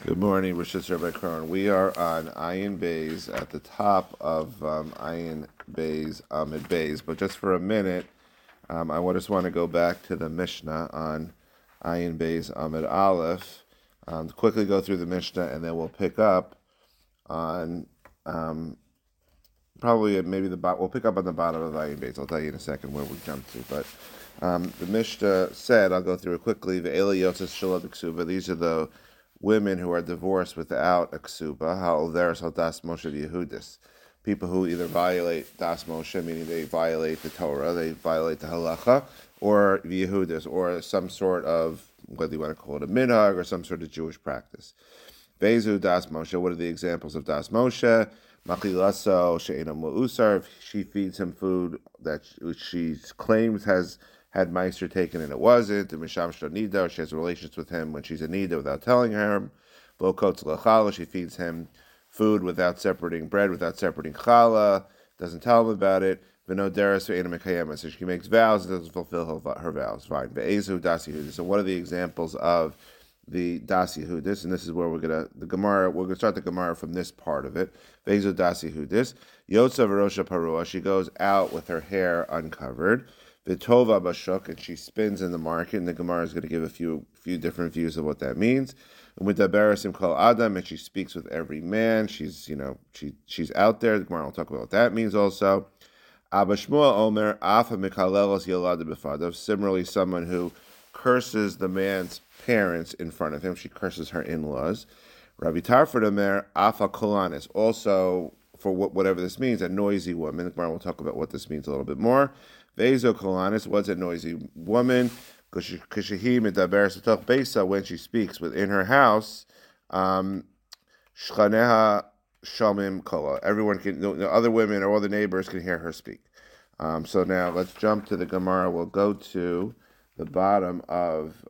Good morning, Rosh Rabbi Kron. We are on Ayin Bays at the top of Ayin Bays, Amid Bays. But just for a minute, just want to go back to the Mishnah on Ayin Bays, Amid Aleph. To quickly go through the Mishnah, and then we'll pick up on probably maybe we'll pick up on the bottom of Ayin Bays. I'll tell you in a second where we jump to. But the Mishnah said, I'll go through it quickly. Ve'ela yotzes shalad ksuba. These are the women who are divorced without a ksuba, ha'overes al das Moshe Yehudis, people who either violate das Moshe, meaning they violate the Torah, they violate the halacha, or Yehudis, or some sort of, whether you want to call it a minhag, or some sort of Jewish practice. Bezu das Moshe, what are the examples of das Moshe? Machilaso she'ena mu'usar, she feeds him food that she claims has had Meister taken and it wasn't, and Misham Nida, she has relations with him when she's a Nida without telling her. Bokotz Lachala, she feeds him food without separating bread, without separating challah, doesn't tell him about it. V'noderes ve'ena mekayema, so she makes vows and doesn't fulfill her vows. Fine. Ve'ezu das Yehudis. So what are the examples of the das Yehudis? And this is where we're gonna start the Gemara from this part of it. Ve'ezu das Yehudis. Yotza v'rosha parua, she goes out with her hair uncovered. Vitova bashuk, and she spins in the market, and the Gemara is going to give a few different views of what that means. And with the barasim kol adam, and she speaks with every man. She's out there. The Gemara will talk about what that means also. Abba Shmuel Omer afa mikalelos yalad b'fadav. Similarly, someone who curses the man's parents in front of him, she curses her in-laws. Rabbi Tarford Omer afa kolanis. Also, for whatever this means, a noisy woman. The Gemara will talk about what this means a little bit more. Vezo kolanis, what's a noisy woman? When she speaks within her house, shchaneha shalmim kola. Everyone can, the other women or all the neighbors can hear her speak. So now let's jump to the Gemara. We'll go to the bottom of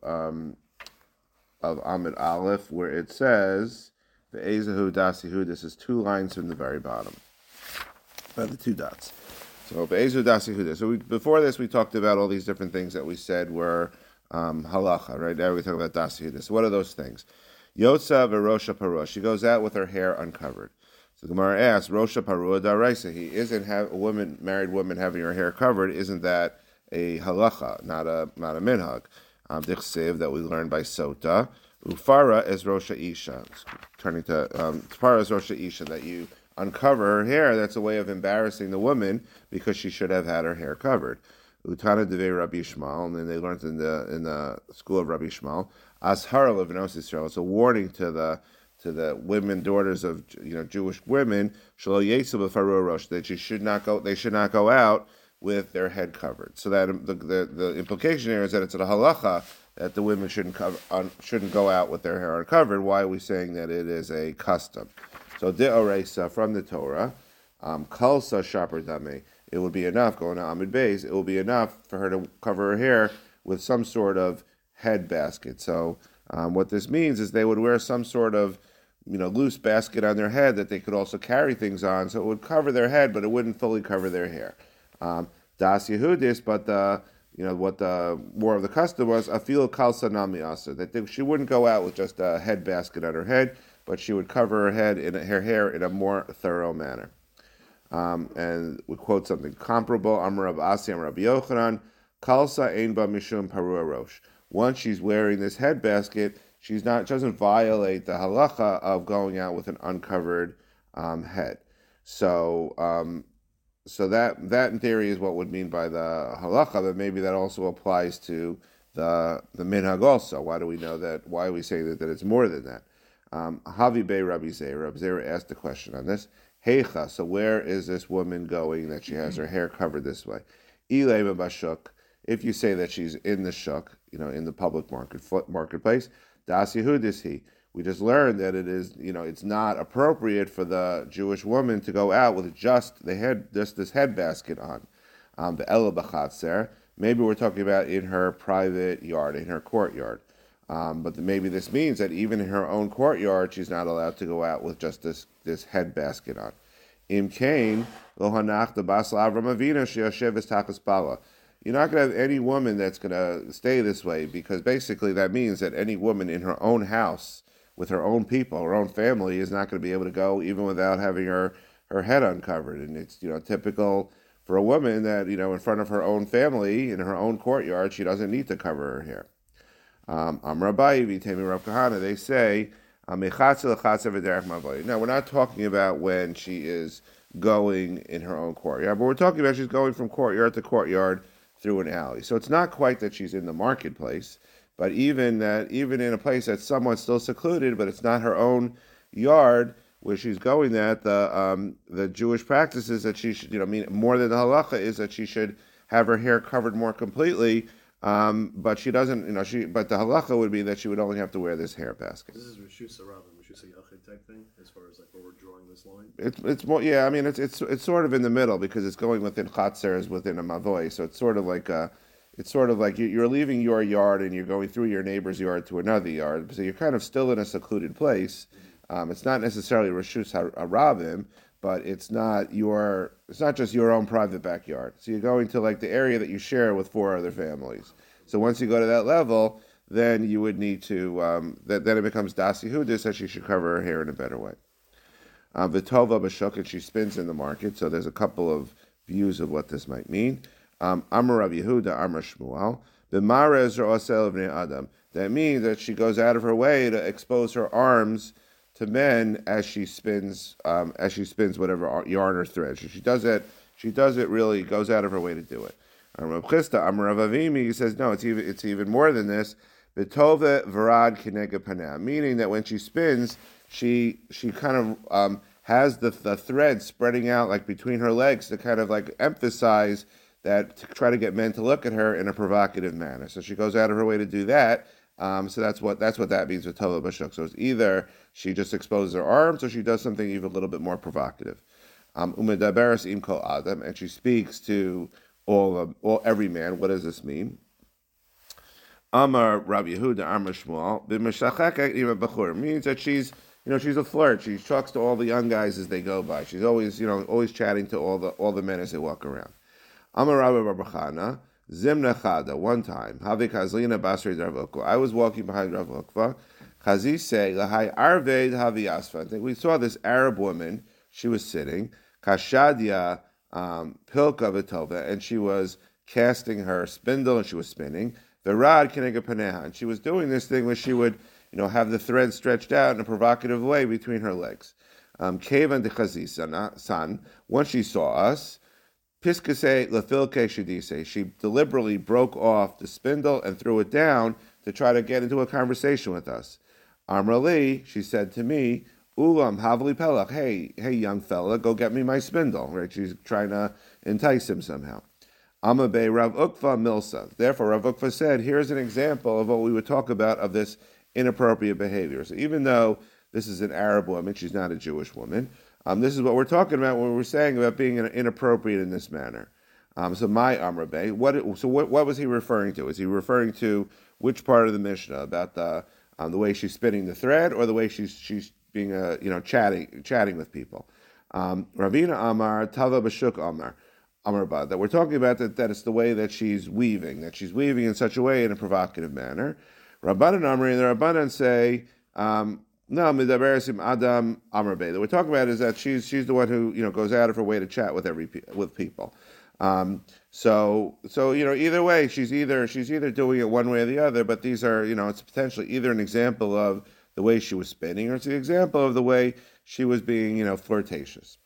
Amid Aleph, where it says the Ezahu Dasihu. This is 2 lines from the very bottom. The 2 dots. So Be'ezu das Yehuda. So before this, we talked about all these different things that we said were halacha. Right now, we talk about das Yehuda. So what are those things? Yotza v'rosha parua. She goes out with her hair uncovered. So the Gemara asks, Rosha parua daraisa. Isn't a married woman having her hair covered? Isn't that a halacha, not a minhag? Dichsev that we learned by Sota. Ufara is Rosha Isha. Turning to Ufara is Rosha Isha, that you uncover her hair. That's a way of embarrassing the woman because she should have had her hair covered. Utana devei Rabbi Yishmael, and then they learned in the school of Rabbi Yishmael, Ashara levenos Israel. It's a warning to the women, daughters of Jewish women, shelo yesu b'farua rosh, that they should not go out with their head covered. So that the implication here is that it's a halacha that the women shouldn't go out with their hair uncovered. Why are we saying that it is a custom? So de'oreisa from the Torah, kalsa shaper dame. It would be enough, going to Amid Beis, it will be enough for her to cover her hair with some sort of head basket. So what this means is they would wear some sort of loose basket on their head that they could also carry things on, so it would cover their head, but it wouldn't fully cover their hair. Das Yehudis, but what the more of the custom was, afil kalsa nami asa, that she wouldn't go out with just a head basket on her head, but she would cover her hair in a more thorough manner. And we quote something comparable. Amar Rav Asi, Amar Rabbi Yochanan, kalsa ein ba mishum parua rosh. Once she's wearing this head basket, she doesn't violate the halacha of going out with an uncovered head. So that in theory is what would mean by the halacha, but maybe that also applies to the minhag also. Why do we know that? Why are we saying that it's more than that? Havi Bey Rabbi Zeir. Rabbi Zeir asked the question on this. Heicha, so where is this woman going that she has her hair covered this way? Ilema bashuk. If you say that she's in the shuk, in the public marketplace, das Yehudis he. We just learned that it is, it's not appropriate for the Jewish woman to go out with just this head basket on. The ela b'chatzer. Maybe we're talking about in her private yard, in her courtyard. But maybe this means that even in her own courtyard, she's not allowed to go out with just this head basket on. Im kain lo hanach the basal Avram Avinu sheyoshev takas bala. You're not going to have any woman that's going to stay this way, because basically that means that any woman in her own house with her own people, her own family, is not going to be able to go even without having her head uncovered. And it's typical for a woman that in front of her own family in her own courtyard, she doesn't need to cover her hair. Amrabai v'temi Rav Kahana. They say now we're not talking about when she is going in her own courtyard, but we're talking about she's going from courtyard to courtyard through an alley. So it's not quite that she's in the marketplace, but even in a place that's somewhat still secluded, but it's not her own yard where she's going, that the Jewish practice is that she should, more than the halacha is that she should have her hair covered more completely. But she doesn't, but the halacha would be that she would only have to wear this hair basket. This is Rishus Rav and Rishus Yachid type thing, as far as like where we're drawing this line. It's more, yeah. I mean, it's sort of in the middle because it's going within Chatzer, is within a Mavoi, so it's sort of like you're leaving your yard and you're going through your neighbor's yard to another yard, so you're kind of still in a secluded place. It's not necessarily Rishus Harabim, but it's not just your own private backyard. So you're going to like the area that you share with 4 other families. So once you go to that level, then you would need to then it becomes Dasi Hudis that she should cover her hair in a better way. Vitova b'shuk, and she spins in the market. So there's a couple of views of what this might mean. Amar Rav Yehuda, Amar Shmuel, b'marez ra'osel b'nei Adam. That means that she goes out of her way to expose her arms to men as she spins whatever yarn or thread. She does it really, goes out of her way to do it. Rav Chisda, Amar Rav Avimi, he says no, it's even more than this. V'tove v'rad kinega panah, meaning that when she spins, she kind of has the thread spreading out like between her legs to kind of like emphasize that, to try to get men to look at her in a provocative manner. So she goes out of her way to do that. So that's what that means with Tova Bashuk. So it's either she just exposes her arms or she does something even a little bit more provocative. Umedaberes im kol adam, and she speaks to every man. What does this mean? Amar Rabbi Yehuda, Amar Shmuel, b'meshachek ima b'chur, means that she's a flirt. She talks to all the young guys as they go by. She's always chatting to all the men as they walk around. Amar Rabbi Barbachana, Zimna Chada, one time, Havik Hazlina Basri Rav Ukva. I was walking behind Rav Ukva. Chazi say, Lahai Arved Havi Asfa. I think we saw this Arab woman. She was sitting, Kashadia Pilka Vitova, and she was casting her spindle and she was spinning. Verad Kenega Paneha, and she was doing this thing where she would, have the thread stretched out in a provocative way between her legs. Kevan de Chazi San, once she saw us, Piskase lafilke shidise. She deliberately broke off the spindle and threw it down to try to get into a conversation with us. Amrali, she said to me, Ulam havli pelach. Hey, young fella, go get me my spindle. Right? She's trying to entice him somehow. Amabe Rav Ukva milsa. Therefore, Rav Ukva said, here's an example of what we would talk about of this inappropriate behavior. So even though this is an Arab woman, she's not a Jewish woman. This is what we're talking about when we're saying about being inappropriate in this manner. So my Amrabe, what was he referring to? Is he referring to which part of the Mishnah, about the way she's spinning the thread, or the way she's being chatting with people? Ravina Amar Tava Bashuk Amar Amarba, that we're talking about that it's the way that she's weaving in such a way, in a provocative manner. Rabbanan Amri, and the Rabbanan say. No, Midaberesim Adam Amarbe. That we're talking about is that she's the one who goes out of her way to chat with people. So either way, she's either doing it one way or the other. But these are it's potentially either an example of the way she was spinning, or it's an example of the way she was being flirtatious.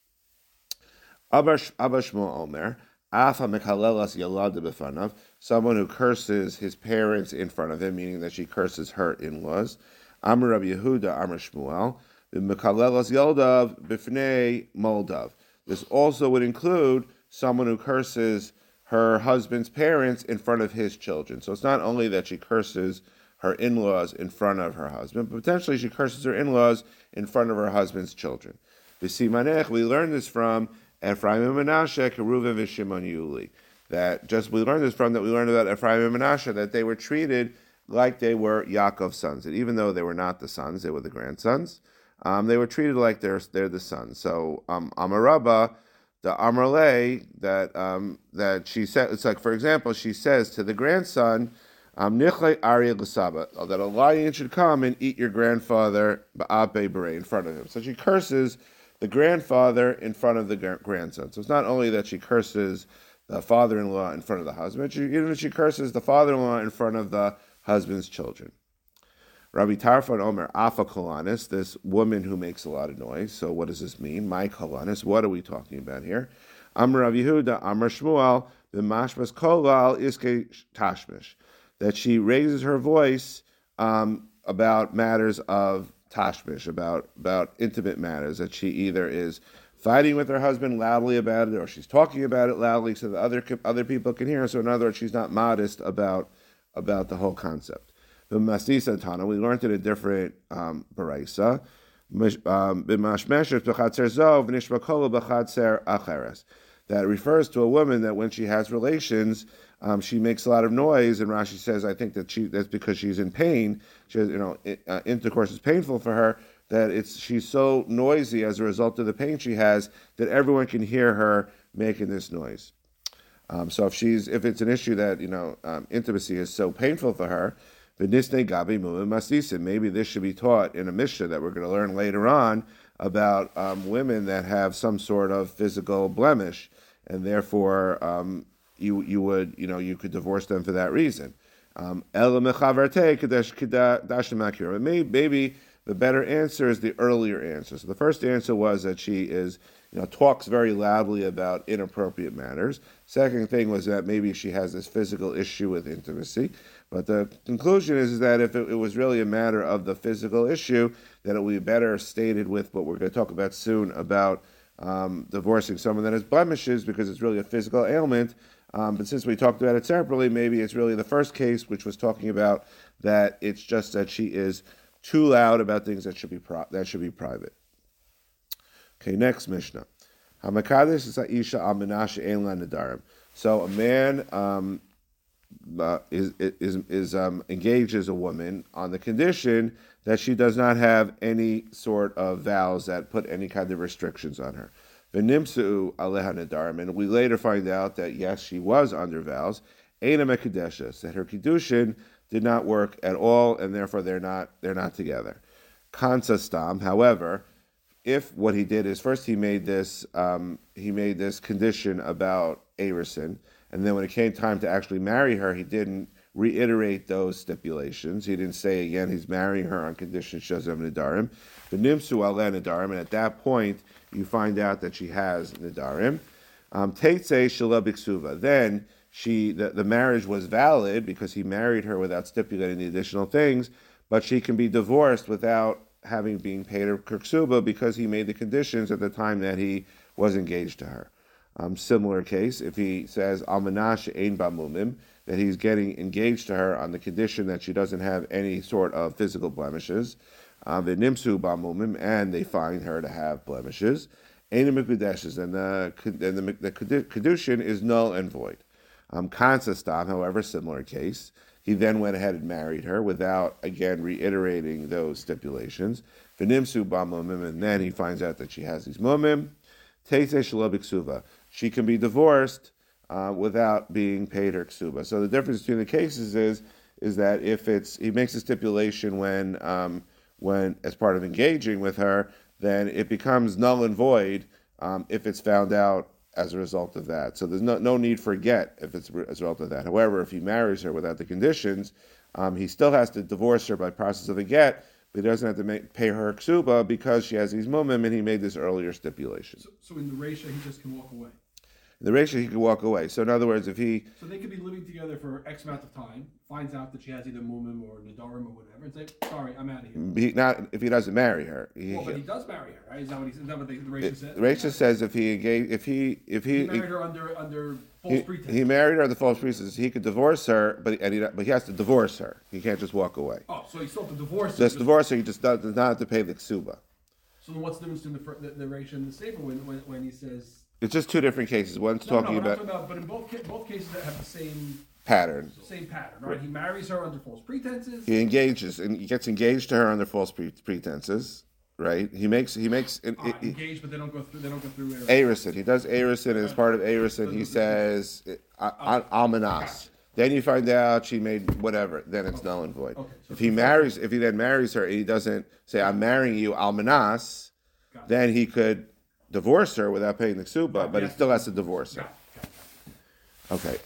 Abba Shmuel Omer, Afa Mekalelas Yalada B'fanav, someone who curses his parents in front of him, meaning that she curses her in-laws. Amar Rabbi Yehuda, Amar Shmuel, Mekalelas Yaldav B'fnei Moldav. This also would include someone who curses her husband's parents in front of his children. So it's not only that she curses her in-laws in front of her husband, but potentially she curses her in-laws in front of her husband's children. B'simanech, we learn this from Ephraim and Menashe, Keruven v'Shimon Yuli. We learned about Ephraim and Menashe, that they were treated like they were Yaakov's sons. And even though they were not the sons, they were the grandsons, they were treated like they're the sons. So Amarabba, the Amarle, that she said, it's like, for example, she says to the grandson, Nichle Arya L'Saba, that a lion should come and eat your grandfather Ba'ape Bere in front of him. So she curses the grandfather in front of the grandson. So it's not only that she curses the father-in-law in front of the husband, even she curses the father-in-law in front of the husband's children. Rabbi Tarfon Omer Afa Kolanis, this woman who makes a lot of noise. So what does this mean? My Kolanis, what are we talking about here? Amar Rav Yehuda, Amar Shmuel, B'mashmas Kolal Iske Tashmish, that she raises her voice about matters of tashmish, about intimate matters, that she either is fighting with her husband loudly about it, or she's talking about it loudly so that other people can hear her. So in other words, she's not modest about the whole concept. The Masisa Tana, we learned in a different baraisa, that refers to a woman that when she has relations, she makes a lot of noise, and Rashi says, I think that's because she's in pain. She has, intercourse is painful for her. That she's so noisy as a result of the pain she has that everyone can hear her making this noise. So if it's an issue that intimacy is so painful for her, maybe this should be taught in a Mishnah that we're going to learn later on about women that have some sort of physical blemish, and therefore you could divorce them for that reason. Maybe the better answer is the earlier answer. So the first answer was that she talks very loudly about inappropriate matters. Second thing was that maybe she has this physical issue with intimacy. But the conclusion is that if it was really a matter of the physical issue, then it would be better stated with what we're going to talk about soon about divorcing someone that has blemishes, because it's really a physical ailment. But since we talked about it separately, maybe it's really the first case, which was talking about that it's just that she is too loud about things that should be private. Okay, next Mishnah. Hamakadesh is Aisha al Menashe ein la nedarim. So a man engages a woman on the condition that she does not have any sort of vows that put any kind of restrictions on her. V'nimsu aleha nedarim, and we later find out that yes, she was under vows. Eina mekudeshes, that her kiddushin did not work at all, and therefore they're not together. Kansa stam, however, if what he did is first he made this condition about Arison, and then when it came time to actually marry her, he didn't reiterate those stipulations. He didn't say again he's marrying her on condition she doesn't have nedarim. The nimsu aleh nedarim, and at that point you find out that she has nedarim. Teitze shala biksuva. Then the marriage was valid because he married her without stipulating the additional things, but she can be divorced without having been paid her ksuba because he made the conditions at the time that he was engaged to her. Similar case, if he says almanash ein bamumim, that he's getting engaged to her on the condition that she doesn't have any sort of physical blemishes, the nimsu bamumim, and they find her to have blemishes, ein mikudeshes, and the kedushin is null and void. Kansastam, however, similar case. He then went ahead and married her without, again, reiterating those stipulations. V'nimsu b'mumim, and then he finds out that she has these mumim. Teisei shelo b'ksuva. She can be divorced without being paid her ksuba. So the difference between the cases is that if he makes a stipulation when as part of engaging with her, then it becomes null and void if it's found out as a result of that. So there's no need for a get if it's as a result of that. However, if he marries her without the conditions, he still has to divorce her by process of a get, but he doesn't have to pay her ksuba because she has these mumim and he made this earlier stipulation. So in the ratio, he just can walk away? In the ratio, he can walk away. So in other words, if he... So they could be living together for X amount of time, finds out that she has either mumim or nedarim or whatever, and say, sorry, I'm out of here. If he doesn't marry her. But he does marry her, right? Is that what the ratio says? The ratio says if he married her under false pretense. He married her under false pretense. He could divorce her, but he has to divorce her. He can't just walk away. Oh, so he still have to divorce her. Just divorce her. He just does not have to pay the ksuba. So then what's the difference between the ratio and the safer when he says... It's just two different cases. One's talking about... But in both cases that have the same... pattern, right? He marries her under false pretenses. He gets engaged to her under false pretenses, right? He makes engaged, but they don't go through Arison. He does Arison, and as part of Arison, he says almanas. Then you find out she made whatever. Then it's null and void. Okay, so If he then marries her, and he doesn't say, "I'm marrying you, almanas," then he could divorce her without paying the ksuba, but he still has to divorce her. Okay.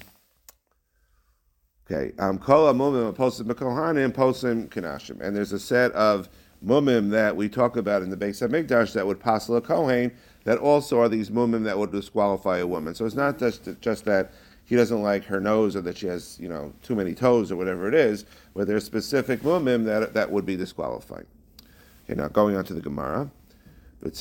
Kol mumim posim b'kohanim posim kanashim, and there's a set of mumim that we talk about in the Beis Hamikdash that would passel a kohen, that also are these mumim that would disqualify a woman. So it's not just that he doesn't like her nose or that she has too many toes or whatever it is, but there's specific mumim that would be disqualifying. Okay, now going on to the Gemara. This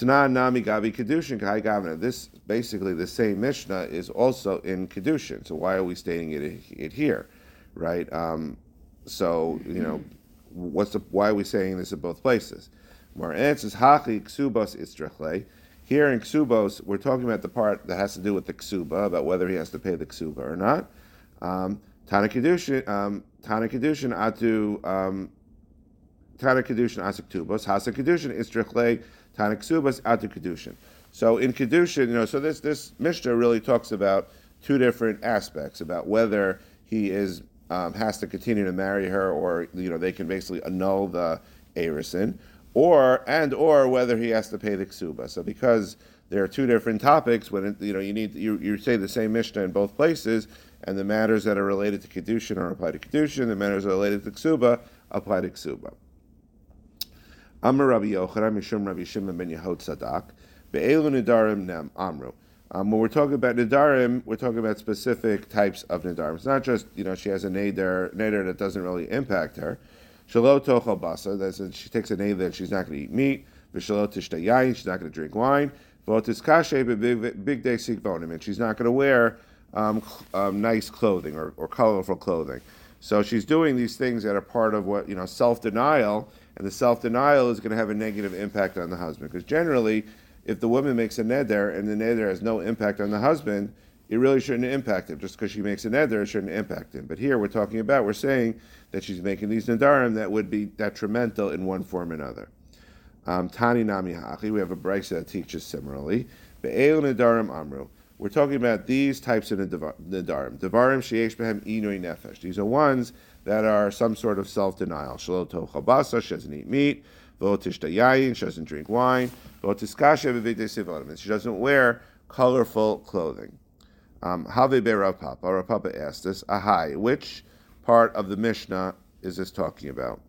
basically the same Mishnah is also in Kedushin. So why are we stating it here, right? Why are we saying this in both places? Mar answers Hachi Ksubos Istrachle. Here in Ksubos, we're talking about the part that has to do with the Ksuba, about whether he has to pay the Ksuba or not. Tana Kedushin Atu Tana Kedushin Asik Tubos, Hasa Kedushin Istrachle. Tanik Atu Kedushin. So in Kedushin, so this Mishnah really talks about two different aspects, about whether he has to continue to marry her, or they can basically annul the Erisin, or whether he has to pay the Ksuba. So because there are two different topics, when you say the same Mishnah in both places, and the matters that are related to Kedushin are applied to Kedushin, the matters that are related to Ksuba apply to Ksuba. Amar Rabbi Yochanan Mishum Rabbi Shimon ben Yehod Sadak Be'elu Nidarim Nem Amru. When we're talking about Nidarim, we're talking about specific types of Nidarim. It's not just she has a neder that doesn't really impact her. Shelo Tochel Basa, that she takes a neder that she's not going to eat meat. V'Shelo Tishtay Yain, she's not going to drink wine. V'Otis Kashe Big Day Sikvonim, and she's not going to wear nice clothing or colorful clothing. So she's doing these things that are part of what self-denial. And the self-denial is going to have a negative impact on the husband. Because generally, if the woman makes a neder and the neder has no impact on the husband, it really shouldn't impact him. Just because she makes a neder, it shouldn't impact him. But here we're saying that she's making these nedarim that would be detrimental in one form or another. Tani nami hachi, we have a brayso that teaches similarly. Be'elu nedarim amru. We're talking about these types of nedarim. Devarim sheyesh behem inui nefesh. These are ones that are some sort of self-denial. Shelo tochel basa, she doesn't eat meat. V'lo tishtay yayin, she doesn't drink wine. V'lo tiskashe b'videi sivonim, she doesn't wear colorful clothing. Have be Rav Papa. Rav Papa asked this. Ahai, which part of the Mishnah is this talking about?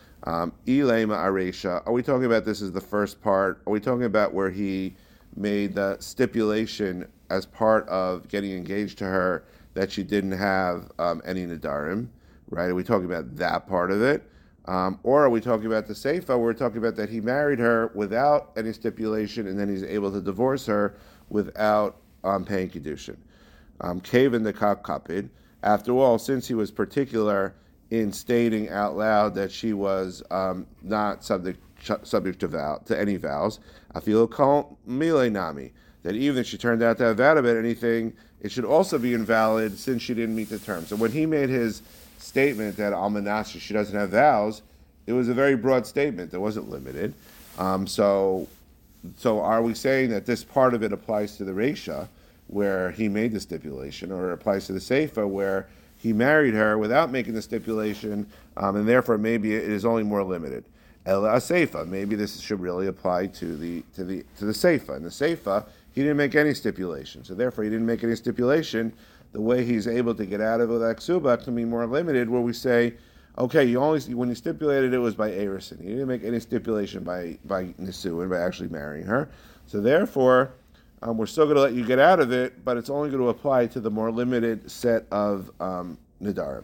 Ilema aresha. Are we talking about this as the first part? Are we talking about where he made the stipulation as part of getting engaged to her that she didn't have any nedarim? Right? Are we talking about that part of it? Or are we talking about the Seifa? We're talking about that he married her without any stipulation, and then he's able to divorce her without paying Kedushin. Kevin the Kapid. After all, since he was particular in stating out loud that she was not subject to any vows, I feel called Mile Nami, that even if she turned out to have vowed about anything, it should also be invalid since she didn't meet the terms. So when he made his statement that Almanasha, she doesn't have vows, it was a very broad statement. It wasn't limited. So are we saying that this part of it applies to the Reisha, where he made the stipulation, or it applies to the Seifa, where he married her without making the stipulation, and therefore maybe it is only more limited? Ela Seifa, maybe this should really apply to the Seifa. In the Seifa, he didn't make any stipulation, so therefore he didn't make any stipulation. The way he's able to get out of it with Ksuba can be more limited, where we say, okay, when you stipulated it was by Erison. He didn't make any stipulation by Nisuin, by actually marrying her. So therefore, we're still going to let you get out of it, but it's only going to apply to the more limited set of Nidarim.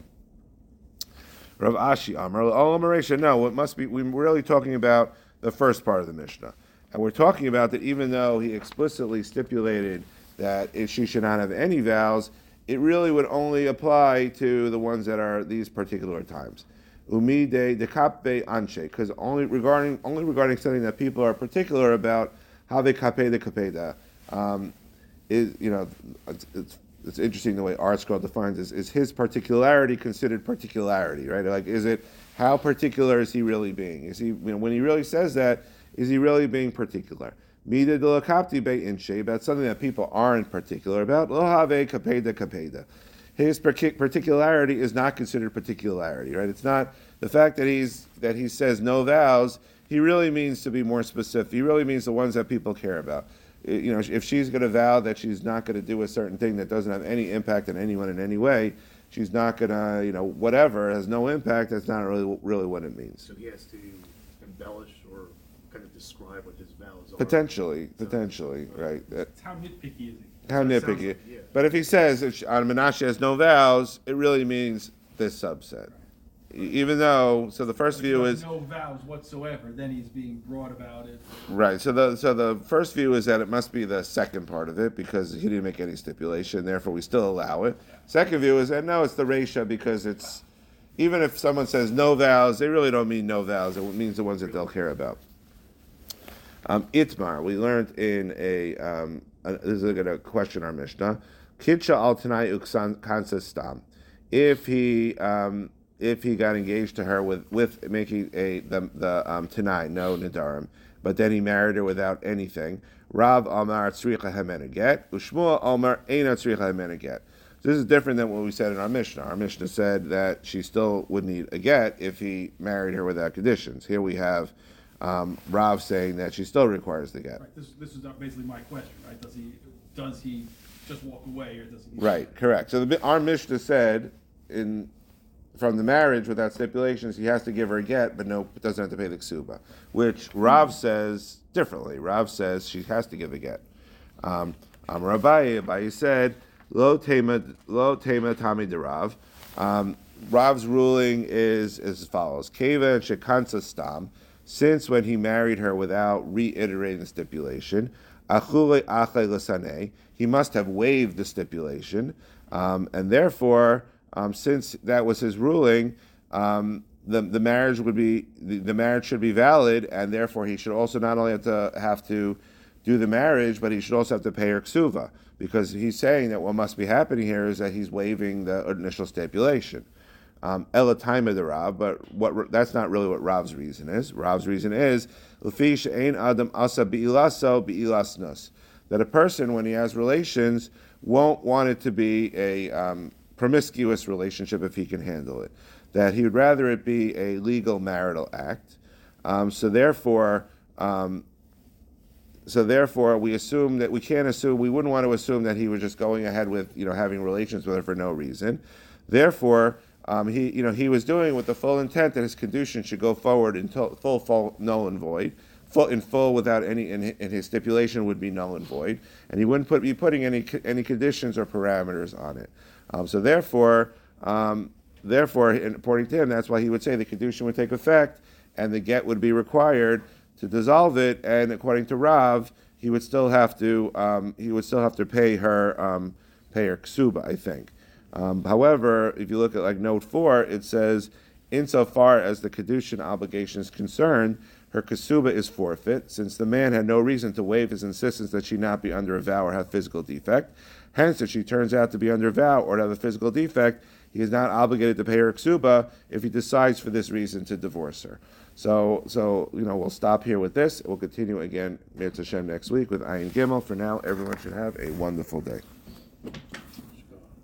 Rav Ashi Amar, no, it must be, we're really talking about the first part of the Mishnah. And we're talking about that even though he explicitly stipulated that if she should not have any vows, it really would only apply to the ones that are these particular times. Umi de kape anshe, because only regarding something that people are particular about, how they kape de kapeda. It's interesting the way ArtScroll defines this. Is his particularity considered particularity, right? Like, is it, how particular is he really being? Is he, when he really says that, is he really being particular? Mida de kapti be inshe, about something that people aren't particular about. Lo have kapeda kapeda. his particularity is not considered particularity, right? It's not the fact that he says no vows. He really means to be more specific. He really means the ones that people care about. If she's going to vow that she's not going to do a certain thing that doesn't have any impact on anyone in any way, she's not going to, whatever has no impact. That's not really what it means. So he has to embellish or kind of describe what his vows are. Potentially, right? How nitpicky is he? How That sounds nitpicky. like- yeah. But if he says on Menashe has no vows, it really means this subset. Even though, so the first view is no vows whatsoever. Then he's being broad about it. right. So the first view is that it must be the second part of it because he didn't make any stipulation. Therefore, we still allow it. Second view is that no, it's the Reisha because it's even if someone says no vows, they really don't mean no vows. It means the ones that they'll care about. Itmar, we learned in this is going to question our Mishnah. Kidsha al tanai uksan kansa stam. If he got engaged to her with making the tanai, no nedarim, but then he married her without anything. Rav Amar tzricha hemena get, ushmuel Amar eina tzricha hemena get. This is different than what we said in our Mishnah. Our Mishnah said that she still would need a get if he married her without conditions. Here we have Rav saying that she still requires the get. Right. This is basically my question, right? Does he just walk away, or does he? Right, correct. So our Mishnah said from the marriage without stipulations, he has to give her a get, but doesn't have to pay the ksuba. Which Rav says differently. Rav says she has to give a get. Amar Abaye said lo tema tami de Rav. Rav's ruling is as follows: Keva and shekansa stam. Since when he married her without reiterating the stipulation, achule achle l'saneh, he must have waived the stipulation, and therefore, since that was his ruling, the marriage the marriage should be valid, and therefore he should also not only have to do the marriage, but he should also have to pay her ksuva, because he's saying that what must be happening here is that he's waiving the initial stipulation. Ela taima de Rav, but that's not really what Rav's reason is. Rav's reason is l'fi she'ein adam asa bi'ilaso bi'ilasnus, that a person when he has relations won't want it to be a promiscuous relationship if he can handle it. That he would rather it be a legal marital act. So therefore, we assume that we wouldn't want to assume that he was just going ahead with having relations with her for no reason. Therefore, he was doing it with the full intent that his kedushin should go forward in full null and void, full without any, and his stipulation would be null and void, and he wouldn't be putting any conditions or parameters on it. So therefore, according to him, that's why he would say the kedushin would take effect and the get would be required to dissolve it. And according to Rav, he would still have to pay her ksuba, I think. However, if you look at note 4, it says, insofar as the kedushin obligation is concerned, her ksuba is forfeit, since the man had no reason to waive his insistence that she not be under a vow or have physical defect. Hence, if she turns out to be under a vow or to have a physical defect, he is not obligated to pay her ksuba if he decides for this reason to divorce her. So we'll stop here with this. We'll continue again, Mirz Hashem, next week with Ayin Gimel. For now, everyone should have a wonderful day.